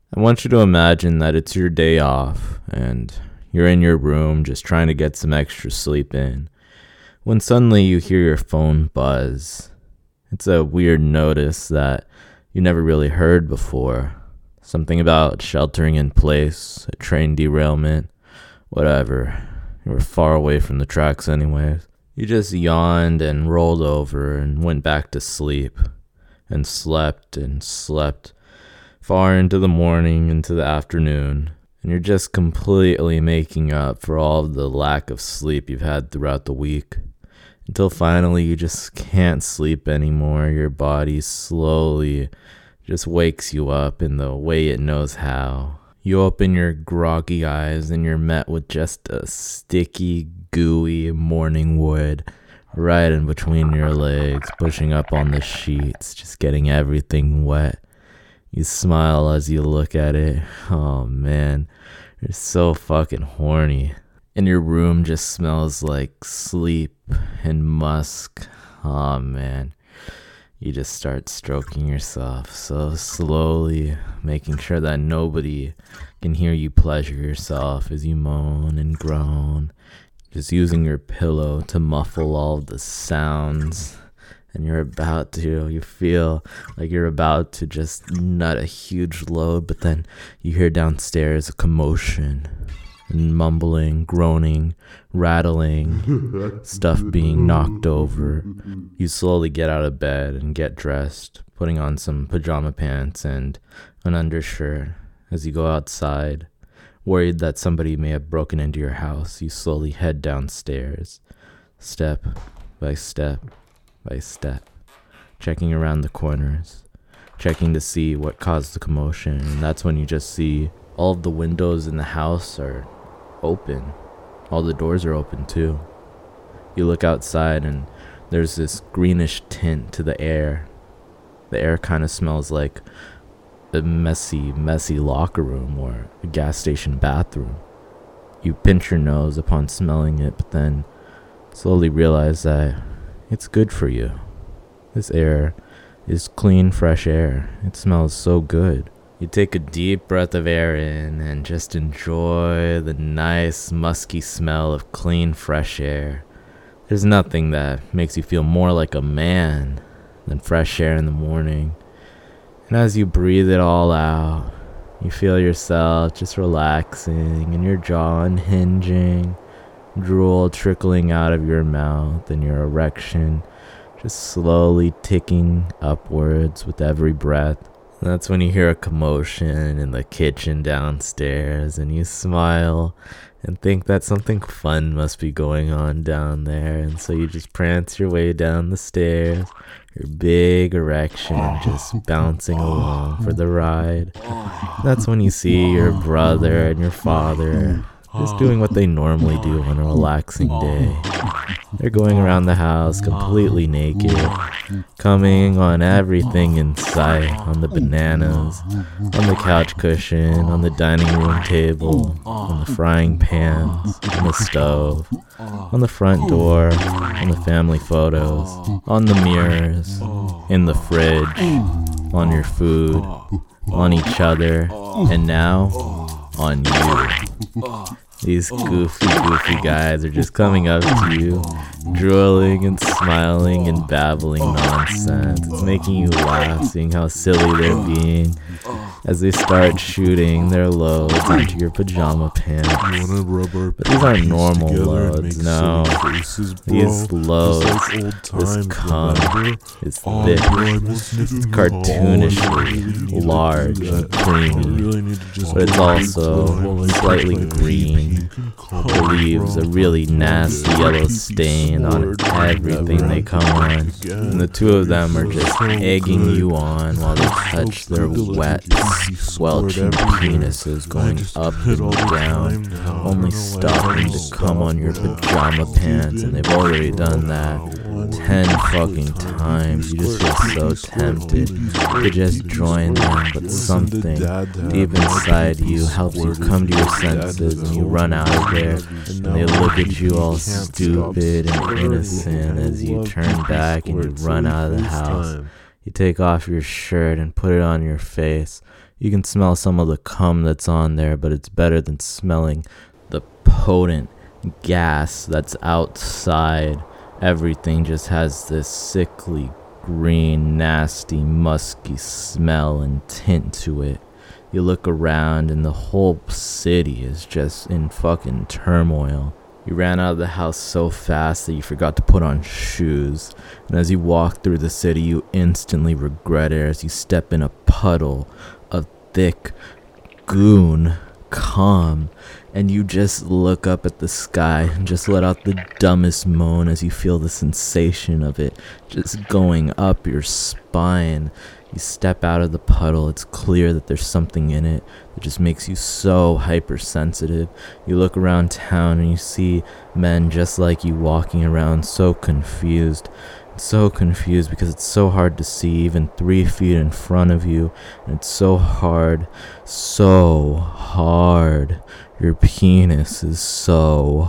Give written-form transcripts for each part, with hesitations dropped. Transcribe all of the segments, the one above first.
I want you to imagine that it's your day off and you're in your room just trying to get some extra sleep in when suddenly you hear your phone buzz. It's a weird notice that you never really heard before. Something about sheltering in place, a train derailment, whatever. You were far away from the tracks anyways. You just yawned and rolled over and went back to sleep and slept far into the morning, into the afternoon. And you're just completely making up for all of the lack of sleep you've had throughout the week. Until finally you just can't sleep anymore. Your body slowly just wakes you up in the way it knows how. You open your groggy eyes and you're met with just a sticky, gooey morning wood right in between your legs, pushing up on the sheets, just getting everything wet. You smile as you look at it. Oh man, you're so fucking horny. And your room just smells like sleep and musk. Oh man. You just start stroking yourself so slowly, making sure that nobody can hear you pleasure yourself as you moan and groan, just using your pillow to muffle all of the sounds. And you feel like you're about to just nut a huge load, but then you hear downstairs a commotion. And mumbling, groaning, rattling, stuff being knocked over. You slowly get out of bed and get dressed, putting on some pajama pants and an undershirt. As you go outside, worried that somebody may have broken into your house, you slowly head downstairs, step by step by step, checking around the corners, checking to see what caused the commotion. And that's when you just see all of the windows in the house are open. All the doors are open too. You look outside and there's this greenish tint to the air. The air kind of smells like a messy locker room or a gas station bathroom. You pinch your nose upon smelling it, but then slowly realize that it's good for you. This air is clean, fresh air. It smells so good. You take a deep breath of air in and just enjoy the nice, musky smell of clean, fresh air. There's nothing that makes you feel more like a man than fresh air in the morning. And as you breathe it all out, you feel yourself just relaxing and your jaw unhinging, drool trickling out of your mouth and your erection just slowly ticking upwards with every breath. And that's when you hear a commotion in the kitchen downstairs and you smile and think that something fun must be going on down there. And so you just prance your way down the stairs, your big erection just bouncing along for the ride. That's when you see your brother and your father just doing what they normally do on a relaxing day. They're going around the house completely naked, coming on everything in sight, on the bananas, on the couch cushion, on the dining room table, on the frying pans, on the stove, on the front door, on the family photos, on the mirrors, in the fridge, on your food, on each other, and now on you. These goofy guys are just coming up to you, drooling and smiling and babbling nonsense. It's making you laugh, seeing how silly they're being as they start shooting their loads onto your pajama pants. But these aren't normal loads, no. These loads, this cum, is thick, it's cartoonishly large and creamy, but it's also slightly green. It leaves a really nasty yellow stain on everything they come on. And the two of them are just egging you on while they touch their wet, squelching penises going up and down, only stopping to come on your pajama pants. And they've already done that 10 fucking times. You just feel so tempted to just join them, but something deep inside you helps you come to your senses, and you run out of there, and they look at you all stupid and innocent as you turn back and you run out of the house. You take off your shirt and put it on your face. You can smell some of the cum that's on there, but it's better than smelling the potent gas that's outside. Everything just has this sickly, green, nasty, musky smell and tint to it. You look around and the whole city is just in fucking turmoil. You ran out of the house so fast that you forgot to put on shoes. And as you walk through the city, you instantly regret it as you step in a puddle of thick goon cum. And you just look up at the sky and just let out the dumbest moan as you feel the sensation of it just going up your spine. You step out of the puddle. It's clear that there's something in it that just makes you so hypersensitive. You look around town and you see men just like you walking around so confused. So confused because it's so hard to see even 3 feet in front of you. And it's so hard. Your penis is so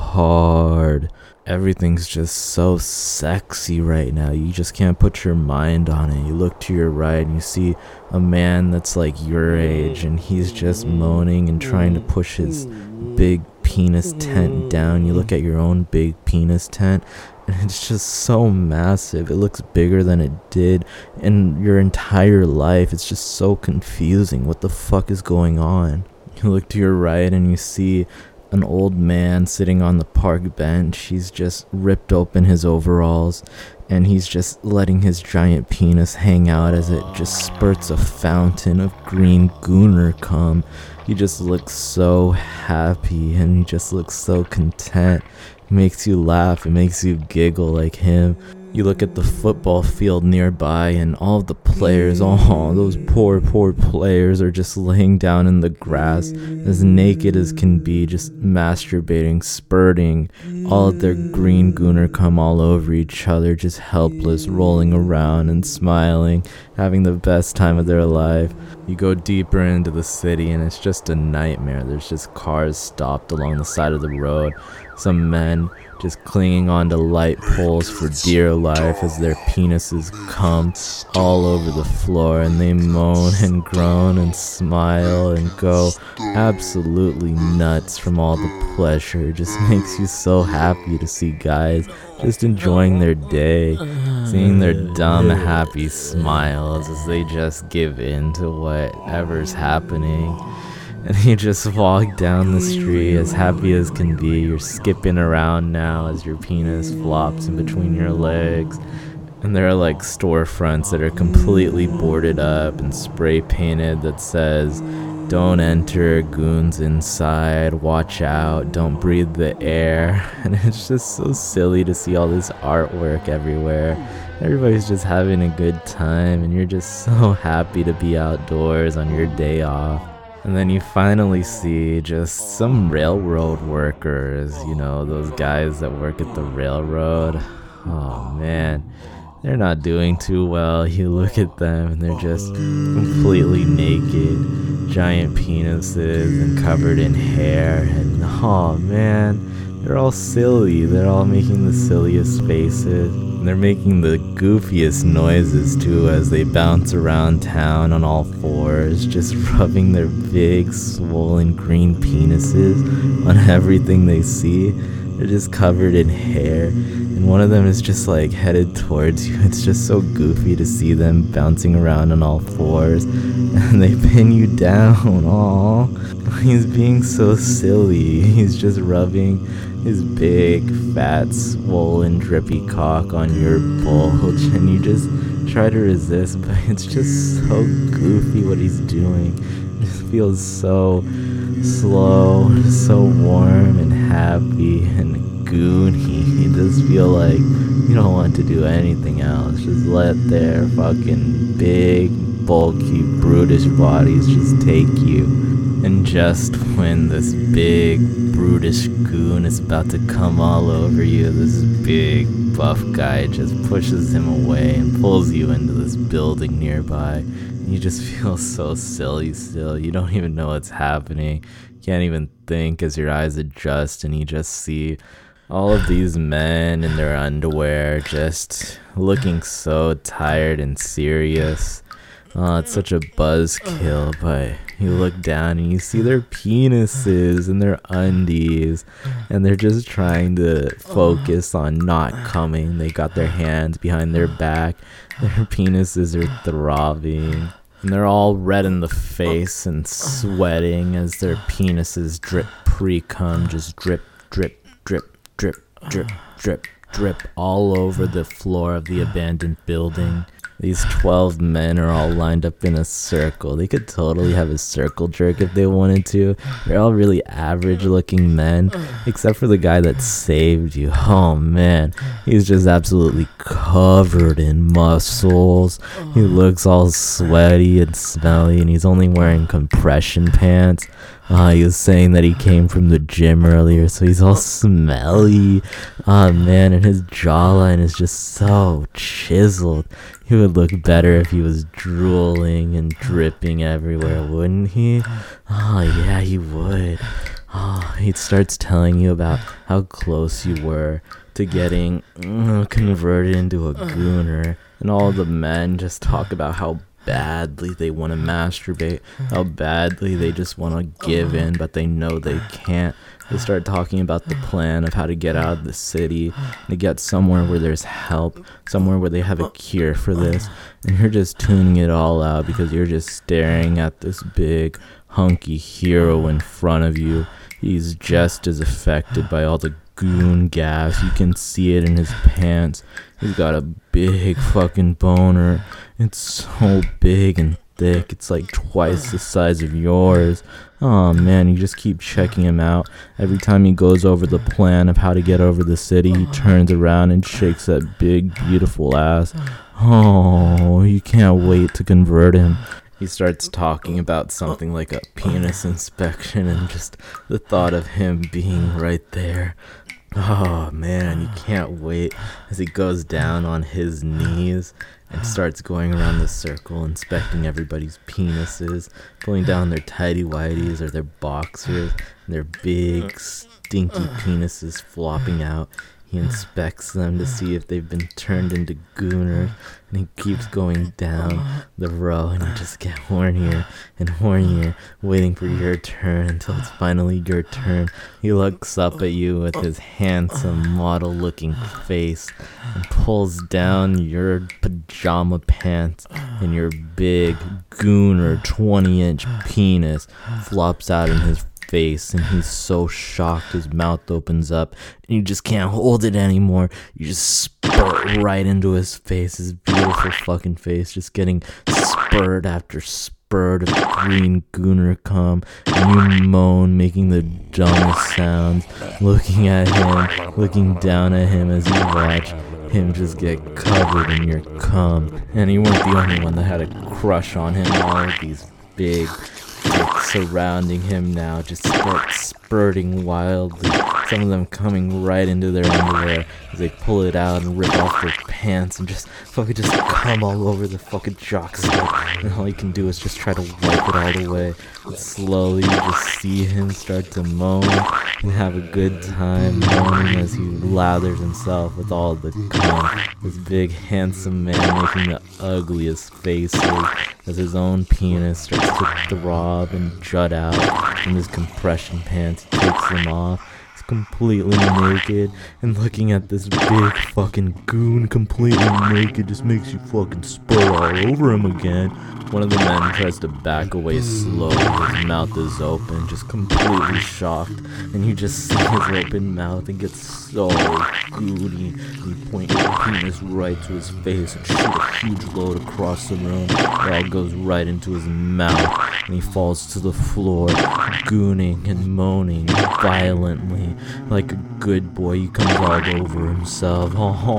hard. Everything's just so sexy right now. You just can't put your mind on it. You look to your right and you see a man that's like your age, and he's just moaning and trying to push his big penis tent down. You look at your own big penis tent, and it's just so massive. It looks bigger than it did in your entire life. It's just so confusing. What the fuck is going on? You look to your right and you see an old man sitting on the park bench. He's just ripped open his overalls and he's just letting his giant penis hang out as it just spurts a fountain of green gooner cum. He just looks so happy and he just looks so content. It makes you laugh. It makes you giggle like him. You look at the football field nearby and all of the players, those poor players are just laying down in the grass as naked as can be, just masturbating, spurting all of their green gooner cum all over each other, just helpless, rolling around and smiling, having the best time of their life. You go deeper into the city and it's just a nightmare. There's just cars stopped along the side of the road. Some men just clinging onto light poles for dear life as their penises come all over the floor, and they moan and groan and smile and go absolutely nuts from all the pleasure. It just makes you so happy to see guys just enjoying their day, seeing their dumb happy smiles as they just give in to whatever's happening. And you just walk down the street as happy as can be. You're skipping around now as your penis flops in between your legs. And there are like storefronts that are completely boarded up and spray painted that says, "Don't enter, goons inside, watch out, don't breathe the air." And it's just so silly to see all this artwork everywhere. Everybody's just having a good time and you're just so happy to be outdoors on your day off. And then you finally see just some railroad workers, those guys that work at the railroad. Oh man, they're not doing too well. You look at them and they're just completely naked, giant penises and covered in hair. And oh man, they're all silly. They're all making the silliest faces. And they're making the goofiest noises too as they bounce around town on all fours, just rubbing their big, swollen green penises on everything they see. They're just covered in hair, and one of them is just like headed towards you. It's just so goofy to see them bouncing around on all fours, and they pin you down. Aww, he's being so silly. He's just rubbing his big, fat, swollen, drippy cock on your bulge, and you just try to resist, but it's just so goofy what he's doing. It just feels so slow, so warm and happy and goony. You just feel like you don't want to do anything else. Just let their fucking big, bulky, brutish bodies just take you. And just when this big, brutish goon is about to come all over you, this big, buff guy just pushes him away and pulls you into this building nearby. And you just feel so silly still. You don't even know what's happening. You can't even think as your eyes adjust and you just see all of these men in their underwear just looking so tired and serious. Oh, it's such a buzzkill, but you look down and you see their penises and their undies, and they're just trying to focus on not coming. They got their hands behind their back, their penises are throbbing, and they're all red in the face and sweating as their penises drip pre-cum, just drip, drip, drip, drip, drip, drip, drip all over the floor of the abandoned building. These 12 men are all lined up in a circle. They could totally have a circle jerk if they wanted to. They're all really average looking men, except for the guy that saved you. Oh man, he's just absolutely covered in muscles. He looks all sweaty and smelly, and he's only wearing compression pants. He was saying that he came from the gym earlier, so he's all smelly. Man, and his jawline is just so chiseled. He would look better if he was drooling and dripping everywhere, wouldn't he? Oh, yeah, he would. Oh, he starts telling you about how close you were to getting converted into a gooner, and all the men just talk about how badly they want to masturbate, how badly they just want to give in, but they know they can't. They start talking about the plan of how to get out of the city, to get somewhere where there's help, somewhere where they have a cure for this, and you're just tuning it all out because you're just staring at this big, hunky hero in front of you. He's just as affected by all the goon gas. You can see it in his pants. He's got a big fucking boner. It's so big and thick. It's like twice the size of yours. Oh man, you just keep checking him out. Every time he goes over the plan of how to get over the city, he turns around and shakes that big, beautiful ass. Oh, you can't wait to convert him. He starts talking about something like a penis inspection, and just the thought of him being right there. Oh man, you can't wait as he goes down on his knees and starts going around the circle, inspecting everybody's penises, pulling down their tighty-whities or their boxers, and their big, stinky penises flopping out. He inspects them to see if they've been turned into gooners, and he keeps going down the row, and you just get hornier and hornier, waiting for your turn until it's finally your turn. He looks up at you with his handsome, model-looking face and pulls down your pajama pants, and your big gooner 20-inch penis flops out in his face, and he's so shocked his mouth opens up and you just can't hold it anymore. You just spurt right into his face, his beautiful fucking face, just getting spurt after spurt of green gooner cum, and you moan, making the dumbest sounds, looking at him, looking down at him as you watch him just get covered in your cum. And you weren't the only one that had a crush on him. All of these big dicks surrounding him now just start spurting wildly, some of them coming right into their underwear as they pull it out and rip off their pants and just come all over the fucking jockstrap, and all you can do is just try to wipe it all away. And slowly you just see him start to moan and have a good time moaning as he lathers himself with all the cum. This big handsome man making the ugliest faces as his own penis starts to throb and jut out from his compression pants. He takes them off. He's completely naked, and looking at this big fucking goon completely naked just makes you fucking spurt all over him again. One of the men tries to back away slowly. His mouth is open, just completely shocked, and you just see his open mouth and get so goody. You point your penis right to his face and shoot a huge load across the room. It all goes right into his mouth, and he falls to the floor, gooning and moaning violently. Like a good boy, he comes all over himself.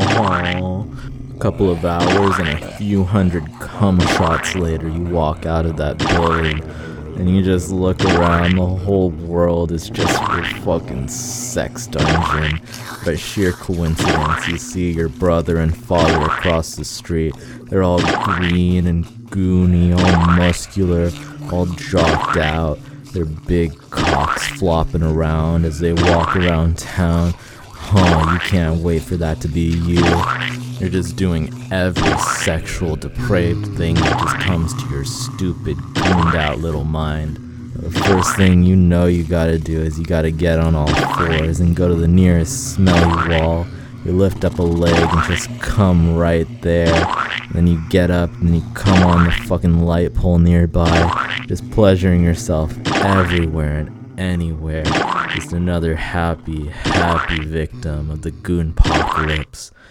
A couple of hours and a few hundred cum shots later, you walk out of that building, and you just look around. The whole world is just your fucking sex dungeon. By sheer coincidence, you see your brother and father across the street. They're all green and goony, all muscular, all jocked out. Their big cocks flopping around as they walk around town. Oh, you can't wait for that to be you. You're just doing every sexual depraved thing that just comes to your stupid, gooned out little mind. The first thing you know you gotta do is you gotta get on all fours and go to the nearest smelly wall. You lift up a leg and just come right there. And then you get up and you come on the fucking light pole nearby, just pleasuring yourself everywhere and anywhere. Just another happy, happy victim of the goon apocalypse.